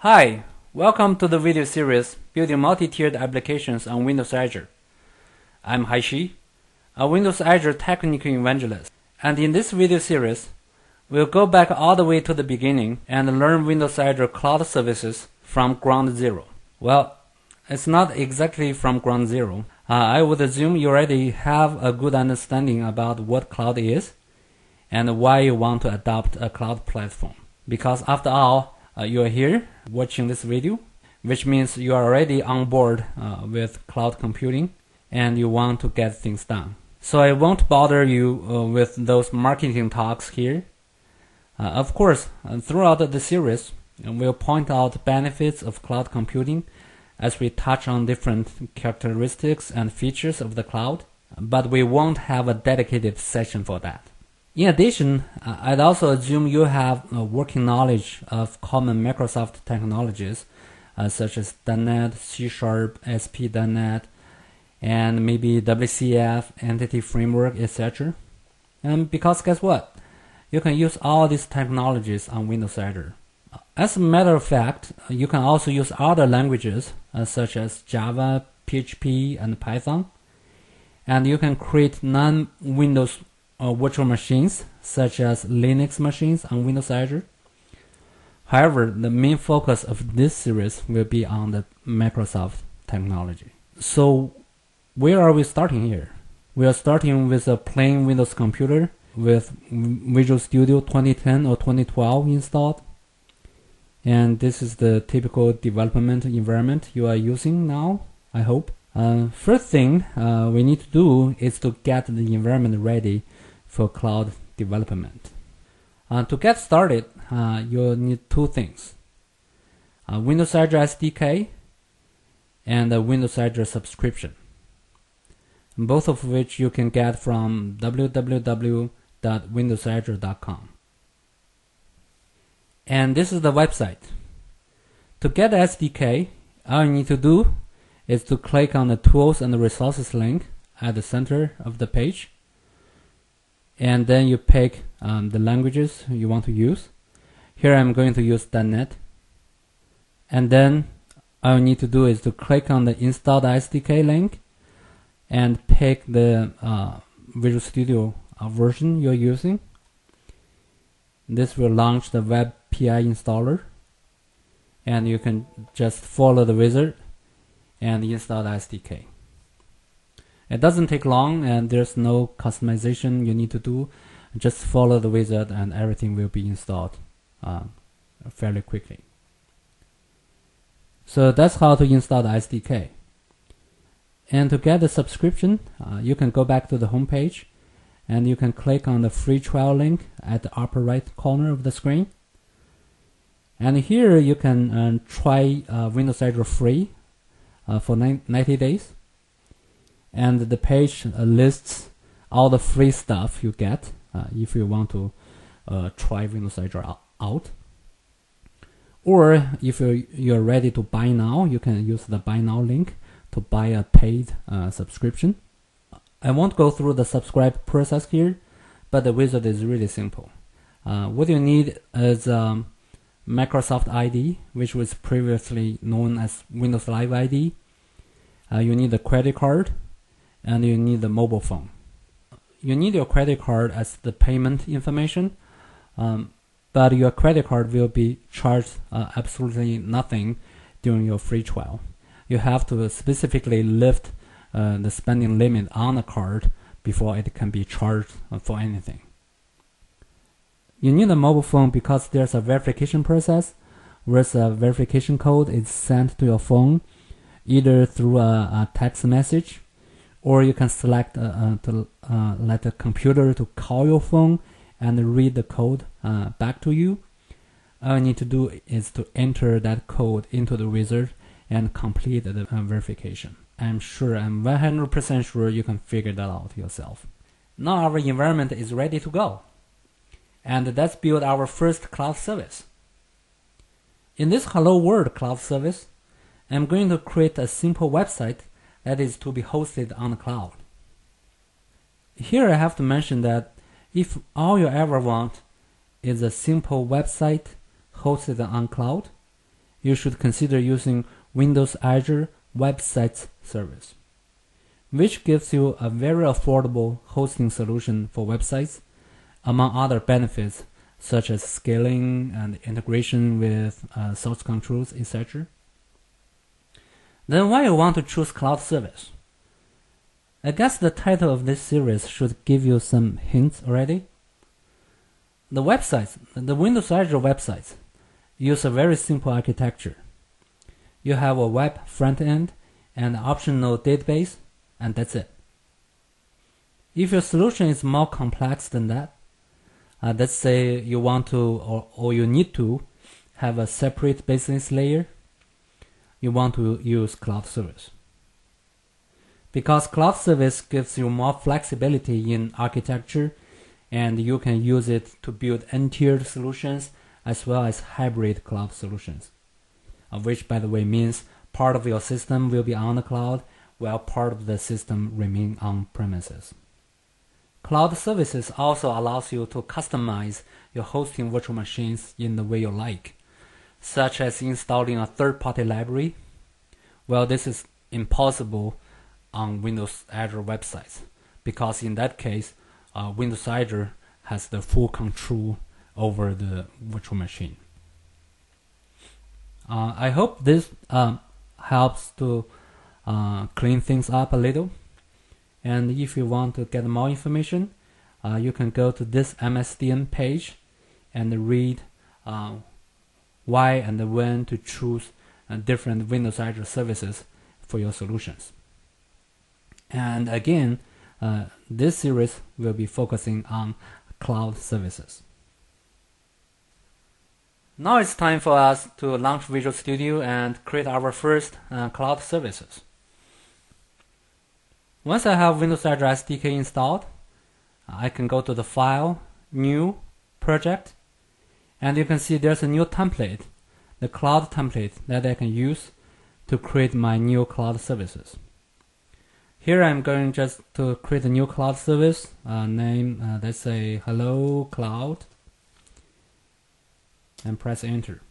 Hi, welcome to the video series Building Multi-Tiered Applications on Windows Azure. I'm Haishi, a Windows Azure technical evangelist, and in this video series, we'll go back all the way to the beginning and learn Windows Azure Cloud Services from ground zero. Well, it's not exactly from ground zero. I would assume you already have a good understanding about what cloud is and why you want to adopt a cloud platform. Because after all, you are here watching this video, which means you are already on board with cloud computing and you want to get things done. So I won't bother you with those marketing talks here. Of course, throughout the series, we'll point out benefits of cloud computing as we touch on different characteristics and features of the cloud, but we won't have a dedicated session for that. In addition, I'd also assume you have working knowledge of common Microsoft technologies such as .NET, C#, ASP.NET, and maybe WCF, Entity Framework, etc. And because guess what? You can use all these technologies on Windows Azure. As a matter of fact, you can also use other languages such as Java, PHP, and Python. And you can create non-Windows virtual machines such as Linux machines on Windows Azure. However, the main focus of this series will be on the Microsoft technology. So where are we starting here? We are starting with a plain Windows computer with Visual Studio 2010 or 2012 installed. And this is the typical development environment you are using now, I hope. First thing we need to do is to get the environment ready for cloud development. To get started, you'll need two things. Windows Azure SDK and a Windows Azure subscription, both of which you can get from www.windowsazure.com. And this is the website. To get the SDK, all you need to do is to click on the Tools and the Resources link at the center of the page. And then you pick the languages you want to use. Here I'm going to use .NET. And then all you need to do is to click on the Install the SDK link and pick the Visual Studio version you're using. This will launch the WebPI installer. And you can just follow the wizard and install the SDK. It doesn't take long and there's no customization you need to do. Just follow the wizard and everything will be installed fairly quickly. So that's how to install the SDK. And to get the subscription, you can go back to the home page and you can click on the free trial link at the upper right corner of the screen. And here you can try Windows Azure free for 90 days. And the page lists all the free stuff you get if you want to try Windows Azure out. Or if you're ready to buy now, you can use the buy now link to buy a paid subscription. I won't go through the subscribe process here, but the wizard is really simple. What you need is Microsoft ID, which was previously known as Windows Live ID. You need a credit card. And you need the mobile phone. You need your credit card as the payment information, but your credit card will be charged absolutely nothing during your free trial. You have to specifically lift the spending limit on the card before it can be charged for anything. You need a mobile phone because there's a verification process where a verification code is sent to your phone either through a text message, or you can select to let the computer to call your phone and read the code back to you. All you need to do is to enter that code into the wizard and complete the verification. I'm 100% sure you can figure that out yourself. Now our environment is ready to go. And let's build our first cloud service. In this Hello World cloud service, I'm going to create a simple website that is to be hosted on the cloud. Here I have to mention that if all you ever want is a simple website hosted on cloud, you should consider using Windows Azure Websites Service, which gives you a very affordable hosting solution for websites, among other benefits such as scaling and integration with source controls, etc. Then why you want to choose cloud service? I guess the title of this series should give you some hints already. The websites, the Windows Azure websites, use a very simple architecture. You have a web front end and an optional database, and that's it. If your solution is more complex than that, let's say you want to or you need to have a separate business layer, you want to use cloud service. Because cloud service gives you more flexibility in architecture, and you can use it to build n-tiered solutions as well as hybrid cloud solutions, which by the way means part of your system will be on the cloud while part of the system remain on premises. Cloud services also allows you to customize your hosting virtual machines in the way you like, such as installing a third-party library. Well, this is impossible on Windows Azure websites, because in that case, Windows Azure has the full control over the virtual machine. I hope this helps to clean things up a little. And if you want to get more information, you can go to this MSDN page and read why and when to choose different Windows Azure services for your solutions. And again, this series will be focusing on cloud services. Now it's time for us to launch Visual Studio and create our first cloud services. Once I have Windows Azure SDK installed, I can go to the File, New, Project, and you can see there's a new template, the cloud template that I can use to create my new cloud services. Here I'm going just to create a new cloud service, name, let's say Hello Cloud, and press Enter.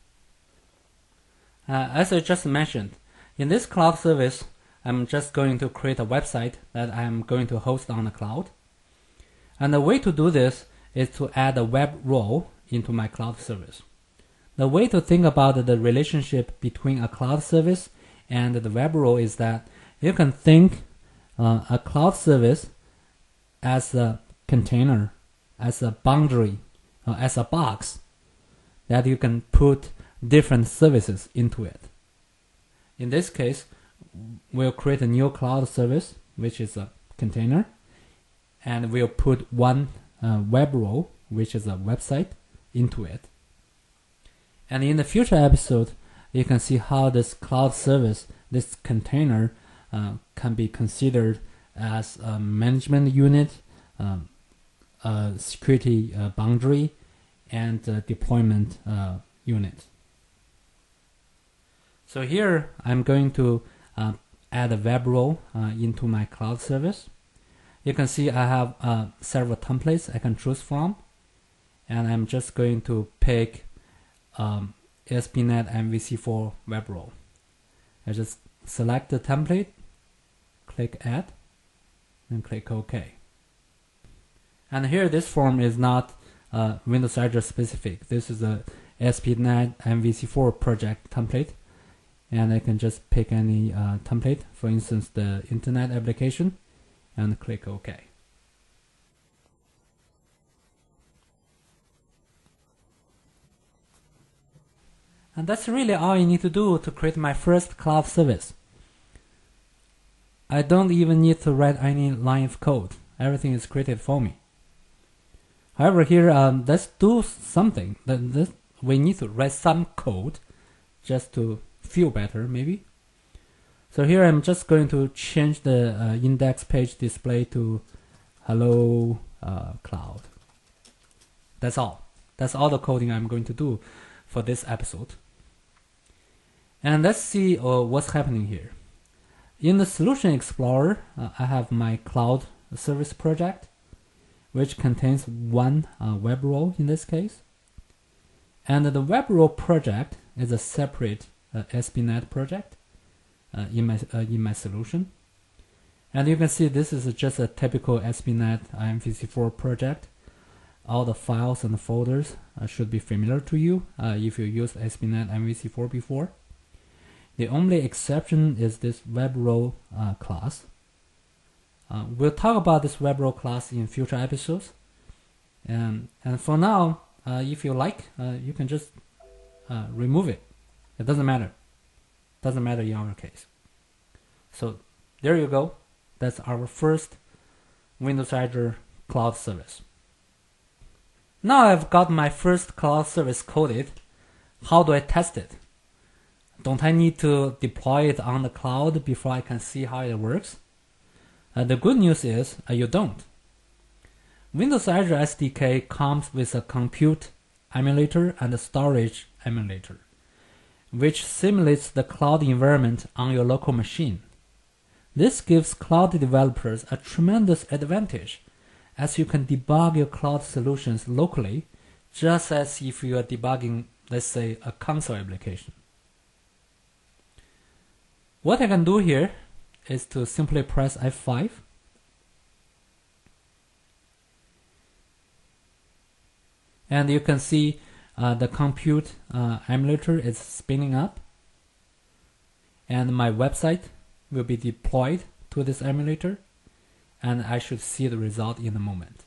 As I just mentioned, in this cloud service, I'm just going to create a website that I'm going to host on the cloud. And the way to do this is to add a web role into my cloud service. The way to think about the relationship between a cloud service and the web role is that you can think a cloud service as a container, as a boundary, as a box that you can put different services into it. In this case, we'll create a new cloud service, which is a container, and we'll put one web role, which is a website, into it. And in the future episode, you can see how this cloud service, this container, can be considered as a management unit, a security boundary, and a deployment unit. So here I'm going to add a web role into my cloud service. You can see I have several templates I can choose from, and I'm just going to pick ASP.NET MVC4 web role. I just select the template, click Add, and click OK. And here this form is not Windows Azure specific. This is a ASP.NET MVC4 project template, and I can just pick any template, for instance the internet application, and click OK. And that's really all I need to do to create my first cloud service. I don't even need to write any line of code. Everything is created for me. However, here let's do something. We need to write some code just to feel better, maybe. So here I'm just going to change the index page display to Hello Cloud. That's all. That's all the coding I'm going to do for this episode. And let's see what's happening here. In the Solution Explorer, I have my cloud service project, which contains one web role in this case. And the WebRoll project is a separate SPNet project in my solution. And you can see this is just a typical SPNet IMVC4 project. All the files and the folders should be familiar to you if you used SPNet IMVC4 before. The only exception is this WebRoll class. We'll talk about this WebRoll class in future episodes. And for now, if you like, you can just remove it. It doesn't matter. Doesn't matter in our case. So there you go. That's our first Windows Azure cloud service. Now I've got my first cloud service coded. How do I test it? Don't I need to deploy it on the cloud before I can see how it works? The good news is you don't. Windows Azure SDK comes with a compute emulator and a storage emulator, which simulates the cloud environment on your local machine. This gives cloud developers a tremendous advantage, as you can debug your cloud solutions locally, just as if you are debugging, let's say, a console application. What I can do here is to simply press F5. And you can see the compute emulator is spinning up. And my website will be deployed to this emulator. And I should see the result in a moment.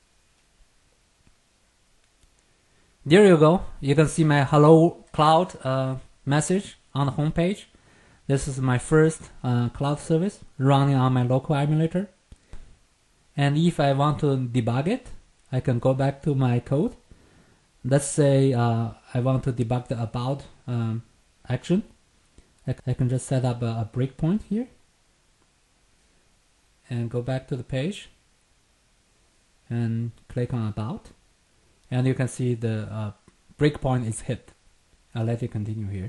There you go. You can see my Hello Cloud message on the home page. This is my first cloud service running on my local emulator. And if I want to debug it, I can go back to my code. Let's say I want to debug the about action. I can just set up a breakpoint here and go back to the page and click on about. And you can see the breakpoint is hit. I'll let you continue here.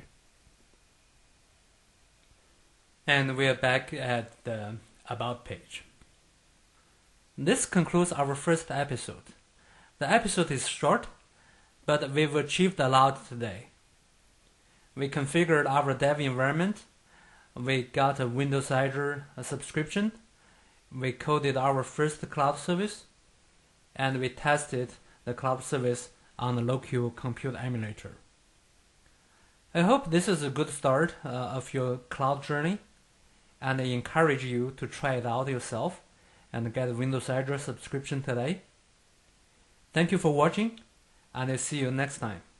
And we are back at the about page. This concludes our first episode. The episode is short, but we've achieved a lot today. We configured our dev environment. We got a Windows Azure subscription. We coded our first cloud service. And we tested the cloud service on the local compute emulator. I hope this is a good start of your cloud journey. And I encourage you to try it out yourself and get a Windows Azure subscription today. Thank you for watching, and I'll see you next time.